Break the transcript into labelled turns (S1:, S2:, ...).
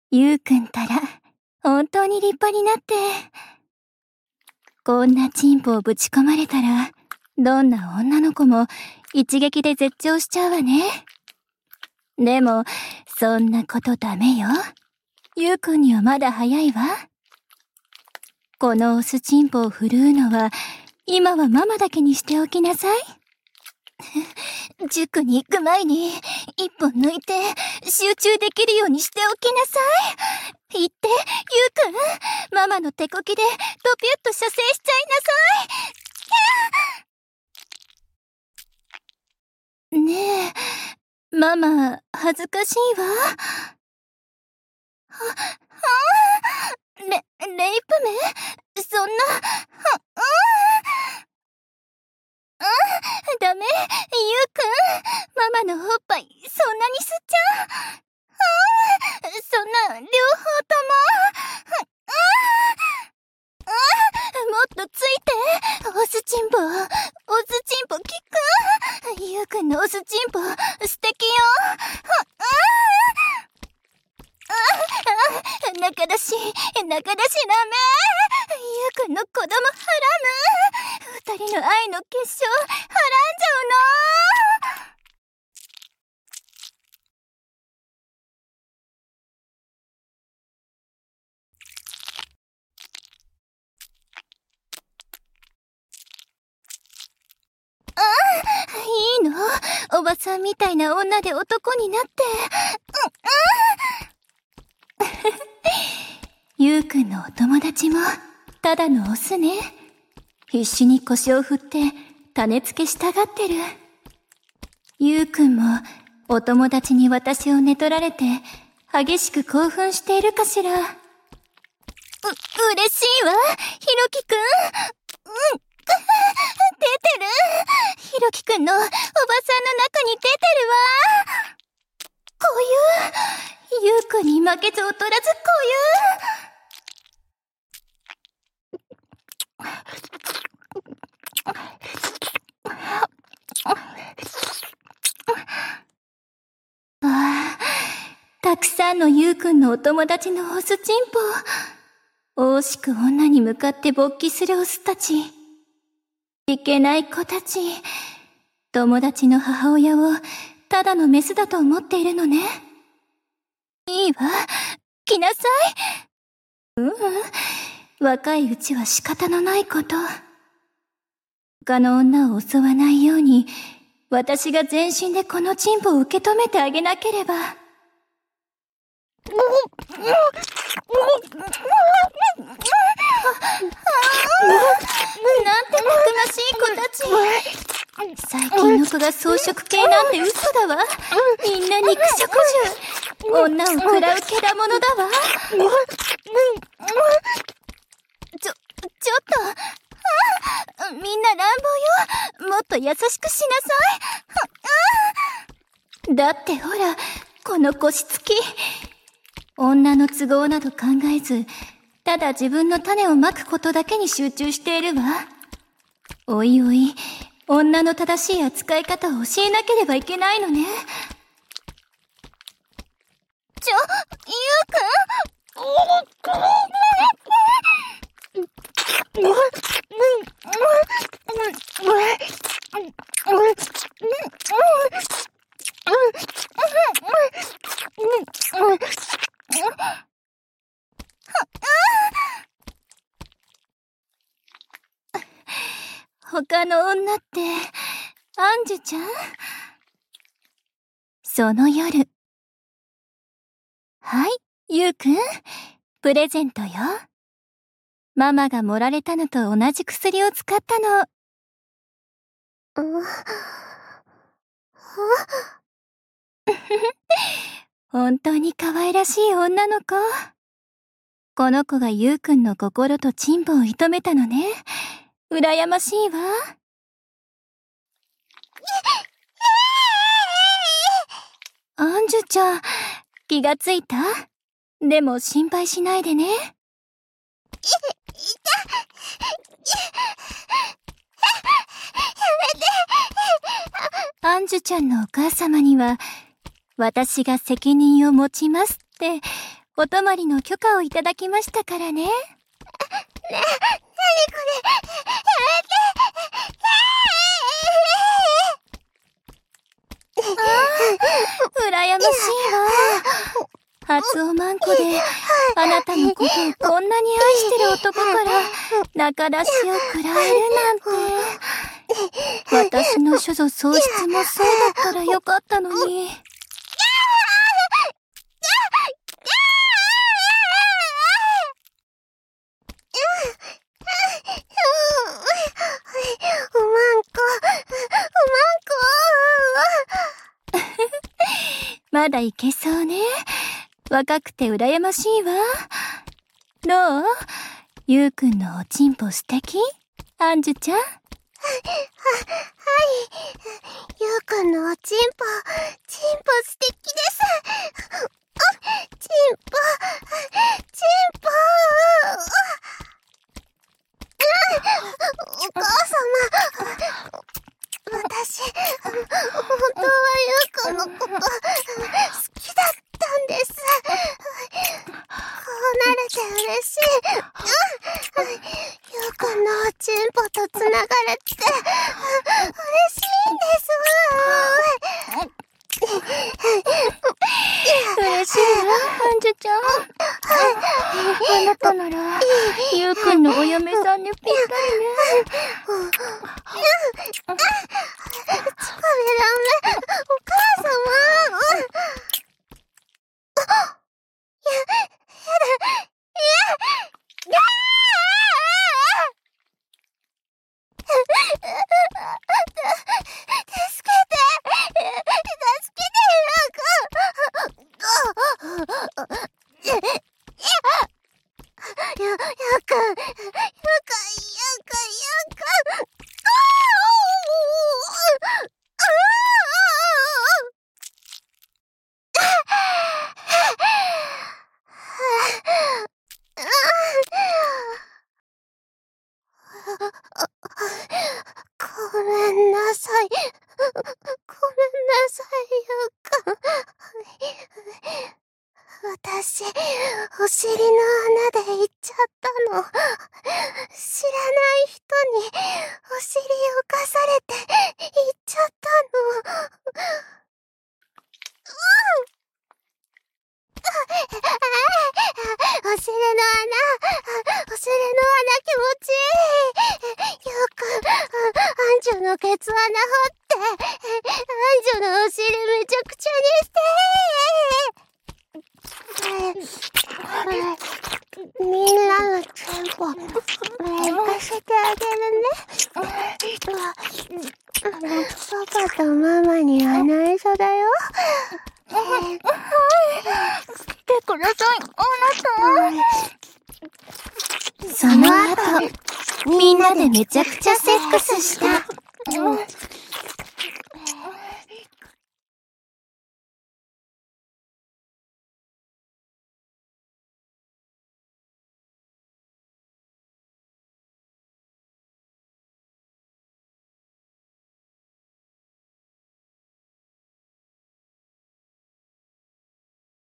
S1: ゆうくんたら、本当に立派になって。こんなチンポをぶち込まれたら、どんな女の子も一撃で絶頂しちゃうわね。でも、そんなことダメよ。ゆうくんにはまだ早いわ。このオスチンポを振るうのは、今はママだけにしておきなさい。塾に行く前に、一本抜いて、集中できるようにしておきなさい。言って、ゆうくん、ママの手こきで、ドピュッと射精しちゃいなさい。ねえ、ママ、恥ずかしいわ。レイプ名？そんな、ダメ、ゆうくん。ママのおっぱい、そんなに吸っちゃう。そんな、両方とも。もっとついて。オスチンポ、オスチンポキック。ゆうくんのオスチンポ、素敵よ。仲出しダメ。ゆうくんの子供ハラム。二人の愛の結晶、はらんじゃうの。いいの？おばさんみたいな女で男になって。ゆうくんのお友達も、ただのオスね。必死に腰を振って、種付けしたがってる。ゆうくんも、お友達に私を寝取られて、激しく興奮しているかしら。嬉しいわ、ひろきくん。出てる。ひろきくんのおばさんの中に出てるわ。こういう、ゆうくんに負けず劣らずこういう。たくさんのゆうくんのお友達のオスチンポ。惜しく女に向かって勃起するオスたち。いけない子たち。友達の母親をただのメスだと思っているのね。いいわ。来なさい。若いうちは仕方のないこと。他の女を襲わないように、私が全身でこのチンポを受け止めてあげなければ。なんてたくましい子たち。最近の子が草食系なんて嘘だわ。みんな肉食獣。女を食らうけだものだわ。ちょっと。みんな乱暴よ。もっと優しくしなさい。だってほら、この腰つき。女の都合など考えず、ただ自分の種をまくことだけに集中しているわ。おいおい、女の正しい扱い方を教えなければいけないのね。ゆうくん？他の女って、アンジュちゃん？その夜。はい、ゆうくん。プレゼントよ。ママが盛られたのと同じ薬を使ったの。本当に可愛らしい女の子。この子がゆうくんの心とチンポを射止めたのね。羨ましいわ。アンジュちゃん、気がついた？でも心配しないでね。アンジュちゃんのお母様には、私が責任を持ちますってお泊まりの許可をいただきましたからね。なにこ
S2: れ、やめて、
S1: 羨ましいわ。初おまんこで、あなたのことをこんなに愛してる男から仲出しを食らえるなんて。私の処女喪失もそうだったらよかったのに。まだいけそうね。若くて羨ましいわ。どう？ゆうくんのおちんぽ素敵？アンジュちゃん？はい。
S2: ゆうくんのおちんぽ素敵です。ちんぽ。お母様。私、本当はゆうくんのこと、好きだったんです。こうなれて嬉しい。ゆうくんのおちんぽとつながれて、嬉しいんですわ。
S1: 嬉しいわ、アンジュちゃん。あなたなら、ゆうくんのお嫁さんにぴったりね。
S2: お母様。ごめんなさい、ゆうくん。私、お尻の穴で行っちゃったの。知らない人にお尻をかされて行っちゃったの。お尻の穴気持ちいい。ゆうくん、アンジュのケツ穴掘って、アンジュのお尻めちゃくちゃにして。みんなのちんぽ、行かせてあげるね。パパとママには内緒だよ。
S1: 来てください、あなた。その後、みんなでめちゃくちゃセックスした。